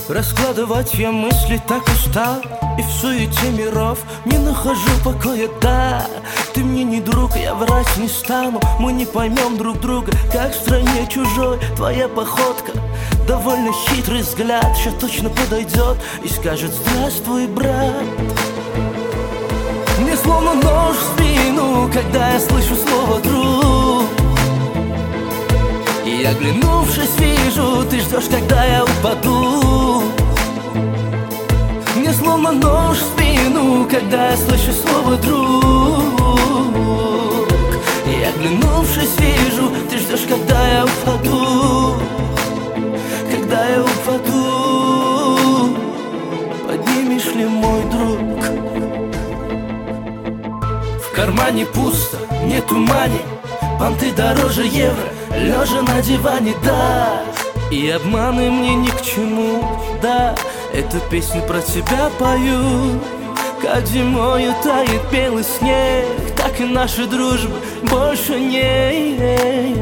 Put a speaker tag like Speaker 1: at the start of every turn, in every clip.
Speaker 1: Раскладывать я мысли так устал, и в суете миров не нахожу покоя, да. Ты мне не друг, я врать не стану. Мы не поймем друг друга, как в стране чужой. Твоя походка, довольно хитрый взгляд, сейчас точно подойдет и скажет: здравствуй, брат. Мне словно нож в спину, когда я слышу слово друг. И оглянувшись, вижу, ты ждешь, когда я упаду. Мне словно нож в спину, когда я слышу слово друг. И оглянувшись, вижу, ты ждешь, когда я упаду. Когда я упаду, поднимешь ли, мой друг? В кармане пусто, нету мани, понты дороже евро, лежа на диване, да. И обманы мне ни к чему, да. Эту песню про тебя пою. Как зимою тает белый снег, так и наша дружба больше нет.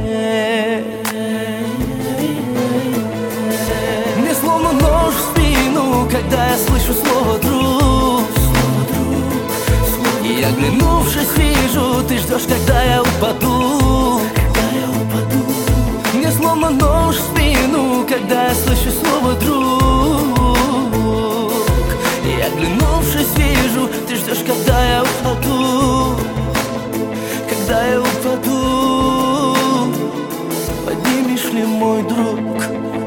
Speaker 1: Мне словно нож в спину, когда я слышу слово друг. И оглянувшись, вижу, ты ждешь, когда я упаду. Мне словно нож в спину, когда я слышу слово друг. И оглянувшись, вижу, ты ждешь, когда я упаду. Когда я упаду, поднимешь ли, мой друг?